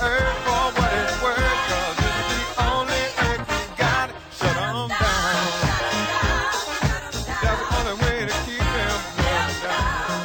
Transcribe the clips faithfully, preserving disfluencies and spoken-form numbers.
earth for what it's worth, 'cause it's the only earth you got. Shut 'em down. That's the only way to keep him down.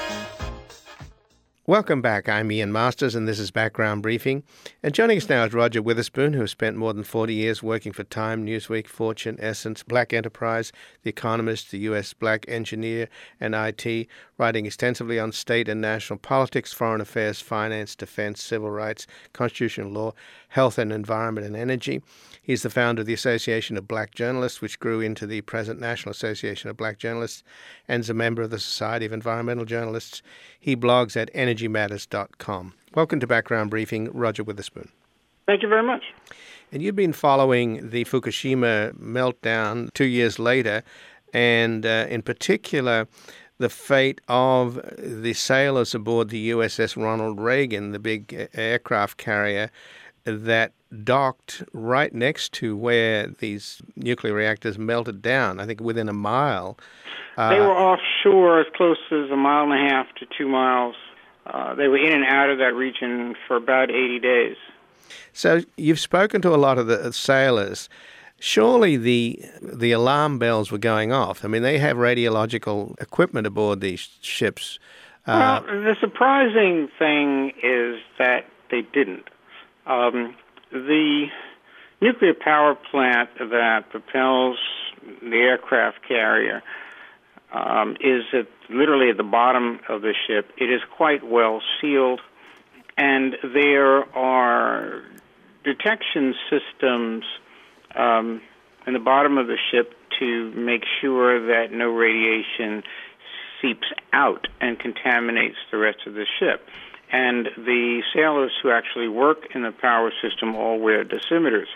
Welcome back. I'm Ian Masters, and this is Background Briefing. And joining us now is Roger Witherspoon, who has spent more than forty years working for Time, Newsweek, Fortune, Essence, Black Enterprise, The Economist, the U S Black Engineer, and I T, writing extensively on state and national politics, foreign affairs, finance, defense, civil rights, constitutional law, health and environment, and energy. He's the founder of the Association of Black Journalists, which grew into the present National Association of Black Journalists, and is a member of the Society of Environmental Journalists. He blogs at energy matters dot com. Welcome to Background Briefing, Roger Witherspoon. Thank you very much. And you've been following the Fukushima meltdown two years later, and uh, in particular, the fate of the sailors aboard the U S S Ronald Reagan, the big aircraft carrier that docked right next to where these nuclear reactors melted down, I think within a mile. Uh, they were offshore as close as a mile and a half to two miles. Uh, they were in and out of that region for about eighty days. So you've spoken to a lot of the sailors. Surely the the alarm bells were going off. I mean, they have radiological equipment aboard these ships. Uh, well, the surprising thing is that they didn't. Um, the nuclear power plant that propels the aircraft carrier um, is at, literally at the bottom of the ship. It is quite well sealed, and there are detection systems um, in the bottom of the ship to make sure that no radiation seeps out and contaminates the rest of the ship. And the sailors who actually work in the power system all wear dosimeters.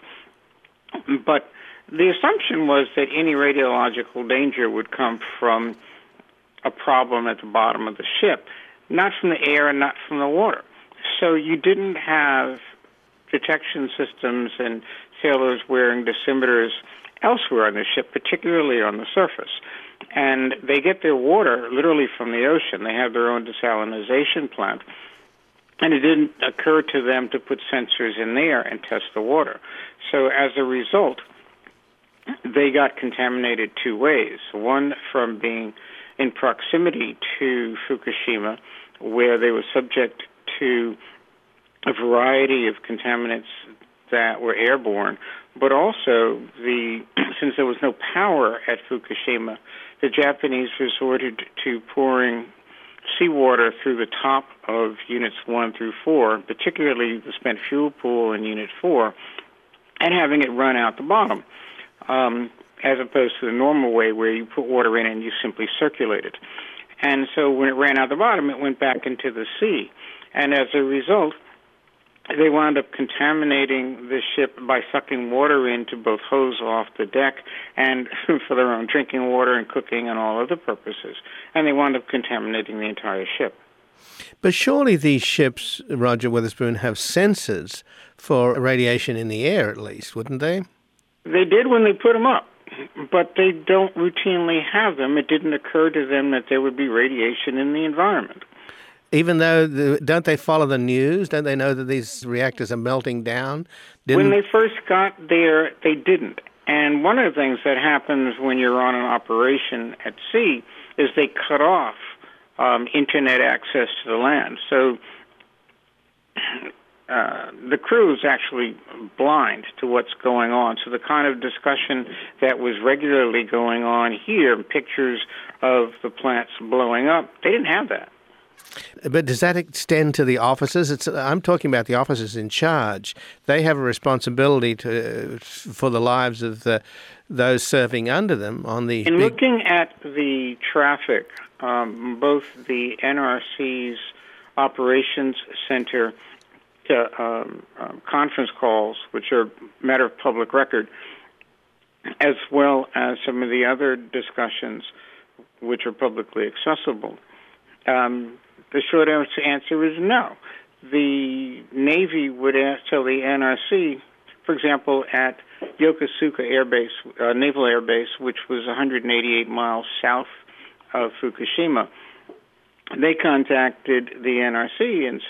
But the assumption was that any radiological danger would come from a problem at the bottom of the ship, not from the air and not from the water. So you didn't have detection systems and sailors wearing dosimeters elsewhere on the ship, particularly on the surface. And they get their water literally from the ocean. They have their own desalinization plant. And it didn't occur to them to put sensors in there and test the water. So as a result, they got contaminated two ways. One from being in proximity to Fukushima, where they were subject to a variety of contaminants that were airborne, but also the since there was no power at Fukushima, the Japanese resorted to pouring seawater through the top of units one through four, particularly the spent fuel pool in unit four, and having it run out the bottom, um, as opposed to the normal way where you put water in and you simply circulate it. And so when it ran out the bottom, it went back into the sea. And as a result, they wound up contaminating the ship by sucking water in to both hose off the deck and for their own drinking water and cooking and all other purposes. And they wound up contaminating the entire ship. But surely these ships, Roger Witherspoon, have sensors for radiation in the air, at least, wouldn't they? They did when they put them up, but they don't routinely have them. It didn't occur to them that there would be radiation in the environment. Even though, the, don't they follow the news? Don't they know that these reactors are melting down? Didn't... When they first got there, they didn't. And one of the things that happens when you're on an operation at sea is they cut off um, internet access to the land. So uh, the crew is actually blind to what's going on. So the kind of discussion that was regularly going on here, pictures of the plants blowing up, they didn't have that. But does that extend to the officers? It's, I'm talking about the officers in charge. They have a responsibility to for the lives of the, those serving under them on the... In big... looking at the traffic, um, both the N R C's Operations Center to, um, um, conference calls, which are matter of public record, as well as some of the other discussions which are publicly accessible, um, the short answer is no. The Navy would ask, tell the N R C, for example, at Yokosuka Air Base, uh, Naval Air Base, which was one hundred eighty-eight miles south of Fukushima, they contacted the N R C and said,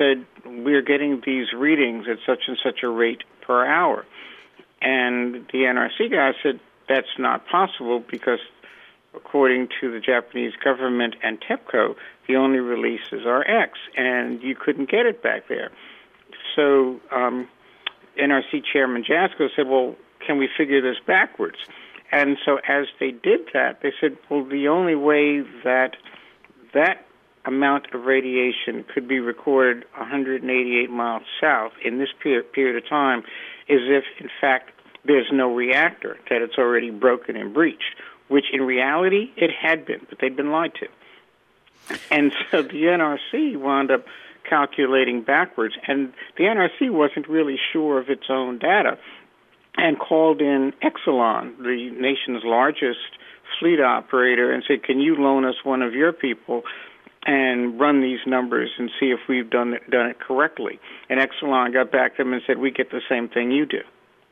we're getting these readings at such and such a rate per hour. And the N R C guy said, that's not possible because according to the Japanese government and TEPCO, the only releases are X, and you couldn't get it back there. So um, N R C Chairman Jasko said, well, can we figure this backwards? And so as they did that, they said, well, the only way that that amount of radiation could be recorded one hundred eighty-eight miles south in this period, period of time is if, in fact, there's no reactor, that it's already broken and breached, which in reality it had been, but they'd been lied to. And so the N R C wound up calculating backwards, and the N R C wasn't really sure of its own data and called in Exelon, the nation's largest fleet operator, and said, can you loan us one of your people and run these numbers and see if we've done it, done it correctly? And Exelon got back to them and said, we get the same thing you do.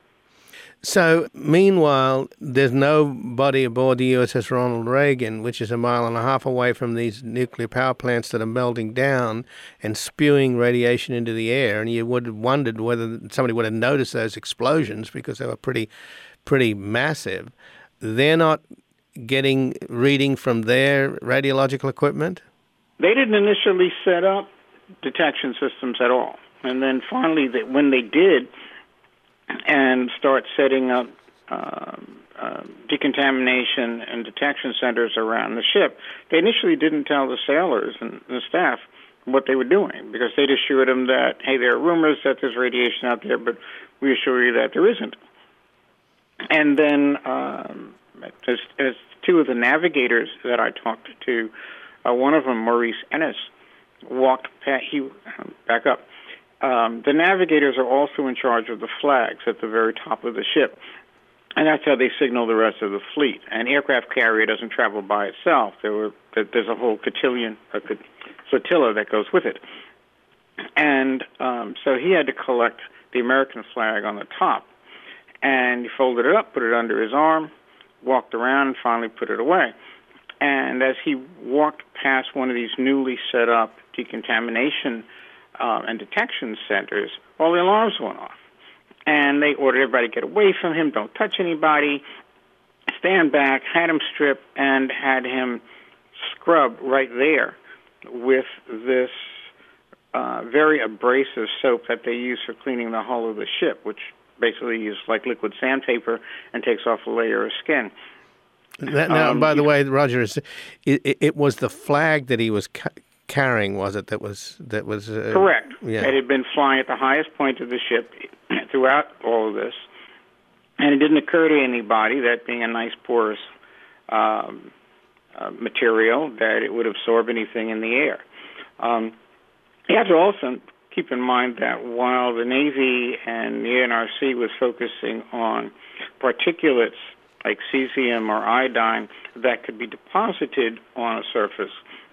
So, meanwhile, there's nobody aboard the U S S Ronald Reagan, which is a mile and a half away from these nuclear power plants that are melting down and spewing radiation into the air. And you would have wondered whether somebody would have noticed those explosions because they were pretty, pretty massive. They're not getting reading from their radiological equipment? They didn't initially set up detection systems at all. And then finally, they, when they did, and start setting up uh, uh, decontamination and detection centers around the ship, they initially didn't tell the sailors and the staff what they were doing because they'd assured them that, hey, there are rumors that there's radiation out there, but we assure you that there isn't. And then um, as, as two of the navigators that I talked to, uh, one of them, Maurice Ennis, walked past, he, back up, Um, the navigators are also in charge of the flags at the very top of the ship, and that's how they signal the rest of the fleet. An aircraft carrier doesn't travel by itself. There were there's a whole cotillion, a flotilla that goes with it, and um, so he had to collect the American flag on the top, and he folded it up, put it under his arm, walked around, and finally put it away. And as he walked past one of these newly set up decontamination Uh, and detection centers, all the alarms went off. And they ordered everybody to get away from him, don't touch anybody, stand back, had him strip, and had him scrub right there with this uh, very abrasive soap that they use for cleaning the hull of the ship, which basically is like liquid sandpaper and takes off a layer of skin. That, now, um, by the way, Roger, it, it, it was the flag that he was ca- carrying, was it? That was that was uh, correct. Yeah. It had been flying at the highest point of the ship throughout all of this, and it didn't occur to anybody that being a nice porous um, uh, material that it would absorb anything in the air. Um, you have to also keep in mind that while the Navy and the N R C was focusing on particulates like cesium or iodine that could be deposited on a surface,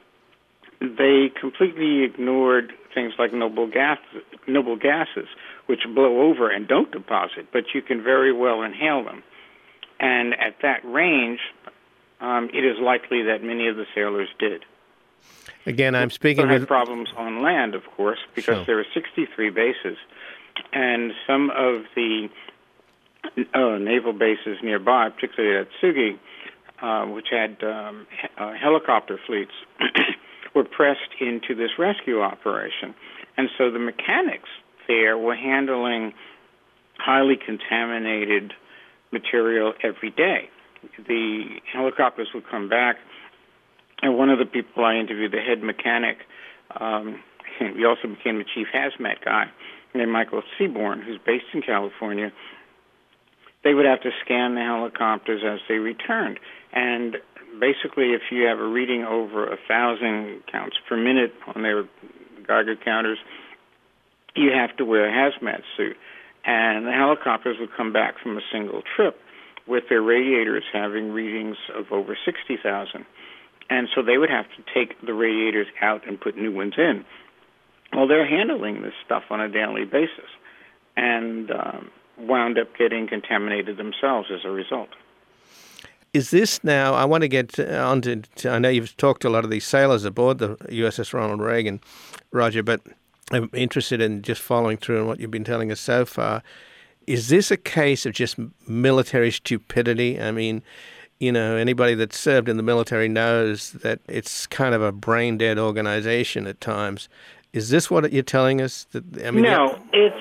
they completely ignored things like noble gas, noble gases, which blow over and don't deposit, but you can very well inhale them. And at that range, um, it is likely that many of the sailors did. Again, I'm speaking with with problems on land, of course, because Sure. there are sixty-three bases, and some of the uh, naval bases nearby, particularly at Tsugi, uh, which had um, he- uh, helicopter fleets, were pressed into this rescue operation. And so the mechanics there were handling highly contaminated material every day. The helicopters would come back, and one of the people I interviewed, the head mechanic, um, he also became the chief hazmat guy, named Michael Seaborn, who's based in California. They would have to scan the helicopters as they returned. And basically, if you have a reading over a thousand counts per minute on their Geiger counters, you have to wear a hazmat suit. And the helicopters would come back from a single trip with their radiators having readings of over sixty thousand. And so they would have to take the radiators out and put new ones in. Well, they're handling this stuff on a daily basis and um, wound up getting contaminated themselves as a result. Is this now, I want to get on to, to, I know you've talked to a lot of these sailors aboard the U S S Ronald Reagan, Roger, but I'm interested in just following through on what you've been telling us so far. Is this a case of just military stupidity? I mean, you know, anybody that's served in the military knows that it's kind of a brain-dead organization at times. Is this what you're telling us? That I mean, no, it's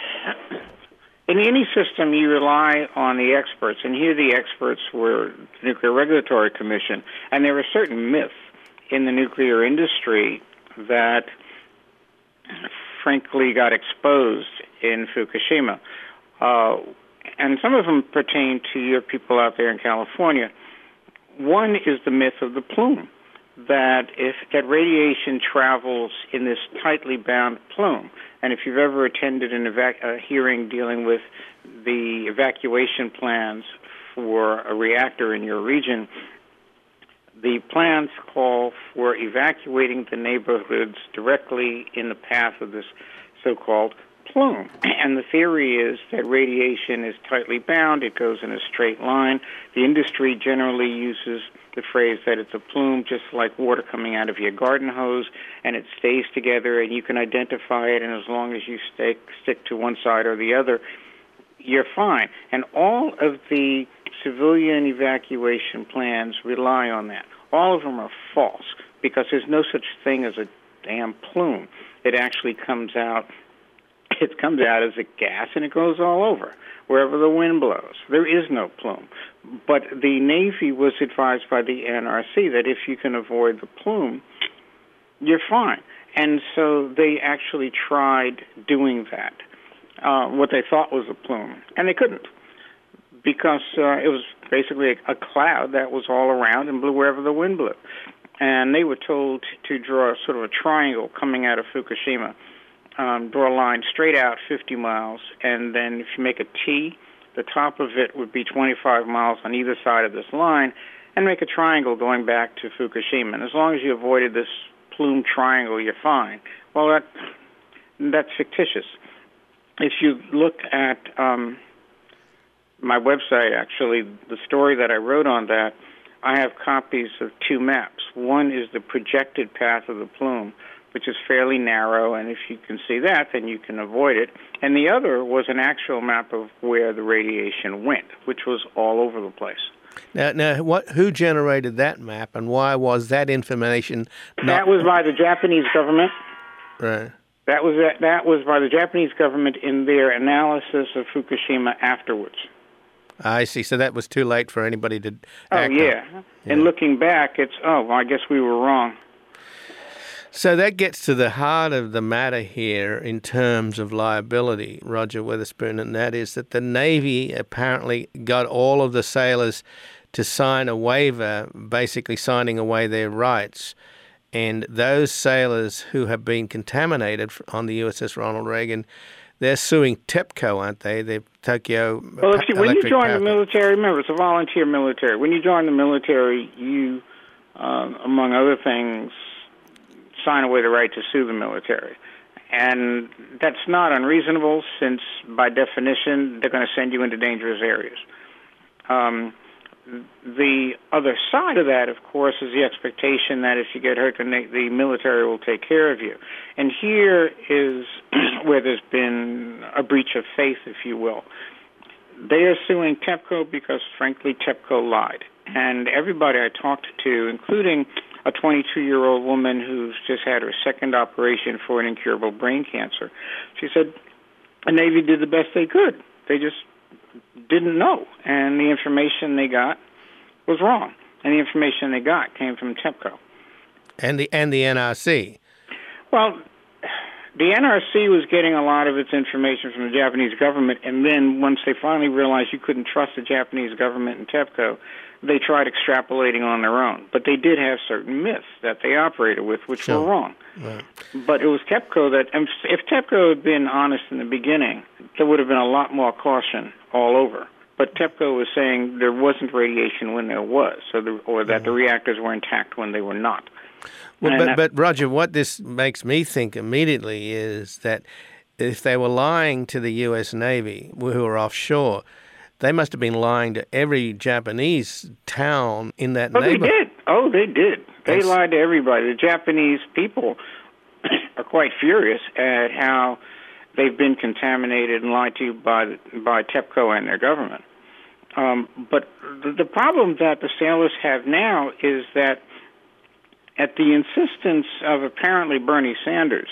in any system you rely on the experts, and here the experts were the Nuclear Regulatory Commission, and there were certain myths in the nuclear industry that frankly got exposed in Fukushima. Uh, and some of them pertain to your people out there in California. One is the myth of the plume, that if that radiation travels in this tightly bound plume, and if you've ever attended an evac- a hearing dealing with the evacuation plans for a reactor in your region, the plans call for evacuating the neighborhoods directly in the path of this so-called plume. And the theory is that radiation is tightly bound. It goes in a straight line. The industry generally uses the phrase that it's a plume, just like water coming out of your garden hose, and it stays together, and you can identify it, and as long as you stick, stick to one side or the other, you're fine. And all of the civilian evacuation plans rely on that. All of them are false, because there's no such thing as a damn plume. It actually comes out It comes out as a gas, and it goes all over, wherever the wind blows. There is no plume. But the Navy was advised by the N R C that if you can avoid the plume, you're fine. And so they actually tried doing that, uh, what they thought was a plume, and they couldn't, because uh, it was basically a, a cloud that was all around and blew wherever the wind blew. And they were told to draw sort of a triangle coming out of Fukushima. Um, draw a line straight out fifty miles, and then if you make a T, the top of it would be twenty-five miles on either side of this line, and make a triangle going back to Fukushima. And as long as you avoided this plume triangle, you're fine. Well, that that's fictitious. If you look at um, my website, actually, the story that I wrote on that, I have copies of two maps. One is the projected path of the plume, which is fairly narrow, and if you can see that, then you can avoid it. And the other was an actual map of where the radiation went, which was all over the place. Now, now, what? Who generated that map, and why was that information not... That was by the Japanese government. Right. That was that was by the Japanese government in their analysis of Fukushima afterwards. I see. So that was too late for anybody to Oh, act yeah. on. And Yeah. looking back, it's, oh, well, I guess we were wrong. So that gets to the heart of the matter here in terms of liability, Roger Witherspoon, and that is that the Navy apparently got all of the sailors to sign a waiver, basically signing away their rights. And those sailors who have been contaminated on the U S S Ronald Reagan, they're suing TEPCO, aren't they? The Tokyo Well, if you, when you Electric join Power the military, remember, it's a volunteer military. When you join the military, you, uh, among other things, sign away the right to sue the military. And that's not unreasonable, since by definition they're going to send you into dangerous areas. Um, the other side of that, of course, is the expectation that if you get hurt, the, the military will take care of you. And here is where there's been a breach of faith, if you will. They are suing TEPCO because, frankly, TEPCO lied. And everybody I talked to, including a twenty-two-year-old woman who's just had her second operation for an incurable brain cancer, she said the Navy did the best they could. They just didn't know, and the information they got was wrong. And the information they got came from TEPCO. and the and the N R C. Well, the N R C was getting a lot of its information from the Japanese government, and then once they finally realized you couldn't trust the Japanese government and TEPCO, they tried extrapolating on their own. But they did have certain myths that they operated with, which Sure. were wrong. Right. But it was TEPCO that, if TEPCO had been honest in the beginning, there would have been a lot more caution all over. But TEPCO was saying there wasn't radiation when there was, so the, or that the reactors were intact when they were not. Well, And but, that- but Roger, what this makes me think immediately is that if they were lying to the U S Navy, who are offshore, they must have been lying to every Japanese town in that Oh, they neighborhood. did. Oh, they did. They That's- lied to everybody. The Japanese people are quite furious at how they've been contaminated and lied to by by TEPCO and their government. Um, but the, the problem that the sailors have now is that at the insistence of apparently Bernie Sanders,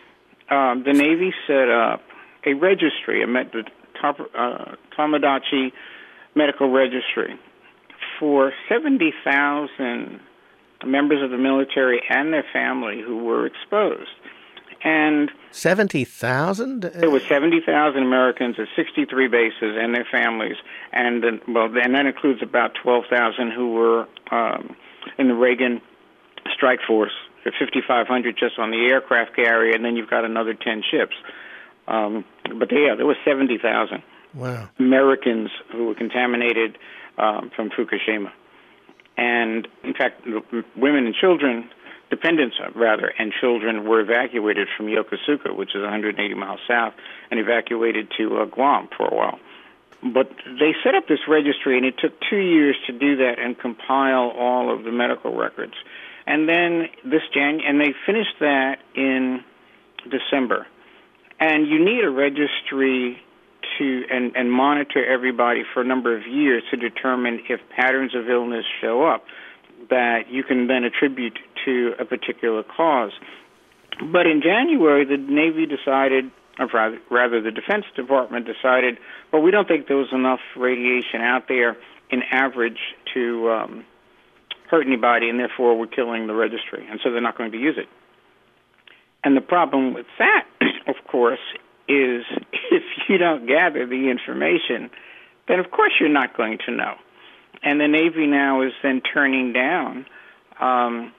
um, the Navy set up a registry, a met, the top, uh, Tomodachi Medical Registry, for seventy thousand members of the military and their family who were exposed. And seventy thousand? There were seventy thousand Americans at sixty-three bases and their families, and then, well, and that includes about twelve thousand who were um, in the Reagan Strike Force, fifty-five hundred just on the aircraft carrier, and then you've got another ten ships. Um, but yeah, there were seventy thousand wow. Americans who were contaminated um, from Fukushima. And, in fact, women and children, dependents rather, and children were evacuated from Yokosuka, which is one hundred eighty miles south, and evacuated to uh, Guam for a while. But they set up this registry, and it took two years to do that and compile all of the medical records. And then this Jan- and they finished that in December. And you need a registry to and, and monitor everybody for a number of years to determine if patterns of illness show up that you can then attribute to a particular cause. But in January, the Navy decided, or rather, rather the Defense Department decided, well, we don't think there was enough radiation out there in average to um, hurt anybody, and therefore we're killing the registry, and so they're not going to use it. And the problem with that, of course, is if you don't gather the information, then of course you're not going to know. And the Navy now is then turning down um,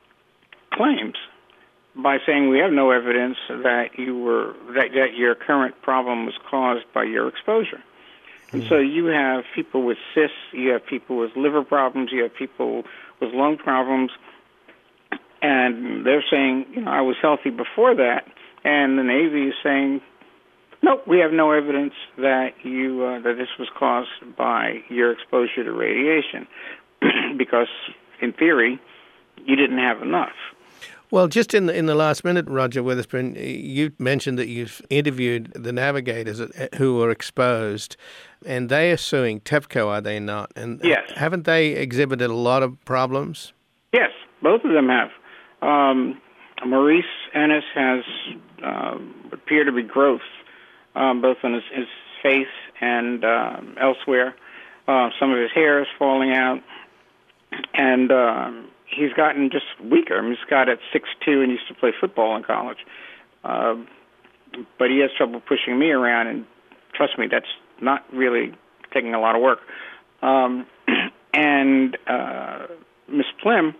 claims by saying we have no evidence that you were that, that your current problem was caused by your exposure. And so you have people with cysts, you have people with liver problems, you have people with lung problems, and they're saying, you know, I was healthy before that, and the Navy is saying, nope, we have no evidence that you uh, that this was caused by your exposure to radiation, because in theory, you didn't have enough. Well, just in the, in the last minute, Roger Witherspoon, you mentioned that you've interviewed the navigators who were exposed, and they are suing TEPCO, are they not? And yes. Haven't they exhibited a lot of problems? Yes, both of them have. Um, Maurice Ennis has uh, appeared to be growth, um, both on his, his face and um, elsewhere. Uh, some of his hair is falling out, and um, he's gotten just weaker. I mean, he's got at six two and used to play football in college. Uh, but he has trouble pushing me around, and trust me, that's not really taking a lot of work. Um, and uh, Miss Plim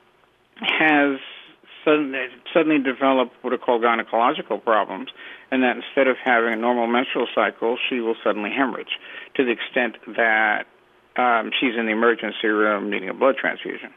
has suddenly, suddenly developed what are called gynecological problems, and that instead of having a normal menstrual cycle, she will suddenly hemorrhage to the extent that um, she's in the emergency room needing a blood transfusion.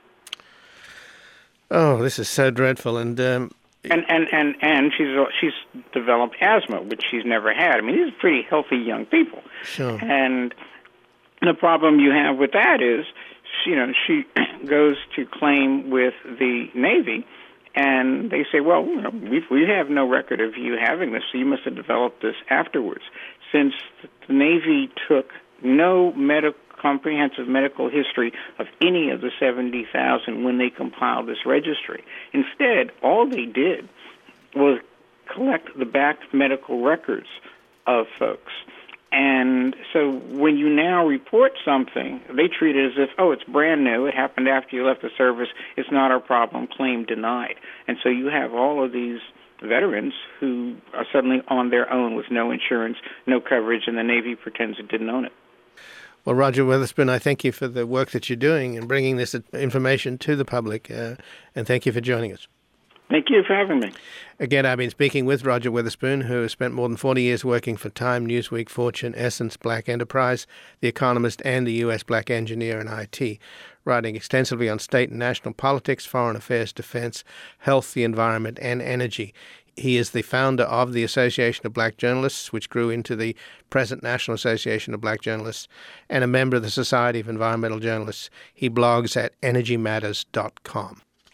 Oh, this is so dreadful, and um, and and and and she's she's developed asthma, which she's never had. I mean, these are pretty healthy young people. Sure. And the problem you have with that is, you know, she goes to claim with the Navy, and they say, well, you know, we we have no record of you having this, so you must have developed this afterwards. Since the Navy took no medical. comprehensive medical history of any of the seventy thousand when they compiled this registry. Instead, all they did was collect the back medical records of folks. And so when you now report something, they treat it as if, oh, it's brand new, it happened after you left the service, it's not our problem, claim denied. And so you have all of these veterans who are suddenly on their own with no insurance, no coverage, and the Navy pretends it didn't own it. Well, Roger Witherspoon, I thank you for the work that you're doing and bringing this information to the public, uh, and thank you for joining us. Thank you for having me. Again, I've been speaking with Roger Witherspoon, who has spent more than forty years working for Time, Newsweek, Fortune, Essence, Black Enterprise, The Economist, and the U S Black Engineer in I T, writing extensively on state and national politics, foreign affairs, defense, health, the environment, and energy. He is the founder of the Association of Black Journalists, which grew into the present National Association of Black Journalists, and a member of the Society of Environmental Journalists. He blogs at energy matters dot com.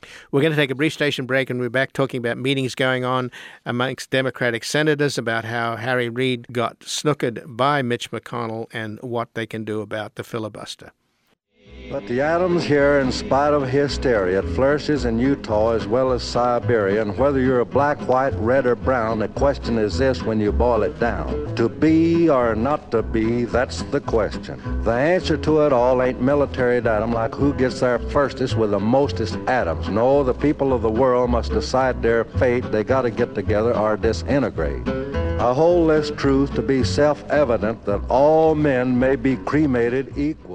We're going to take a brief station break, and we're back talking about meetings going on amongst Democratic senators about how Harry Reid got snookered by Mitch McConnell and what they can do about the filibuster. But the atoms here, in spite of hysteria, it flourishes in Utah as well as Siberia, and whether you're a black, white, red, or brown, the question is this when you boil it down. To be or not to be, that's the question. The answer to it all ain't military datum, like who gets there firstest with the mostest atoms. No, the people of the world must decide their fate. They gotta get together or disintegrate. I hold this truth to be self-evident that all men may be cremated equal.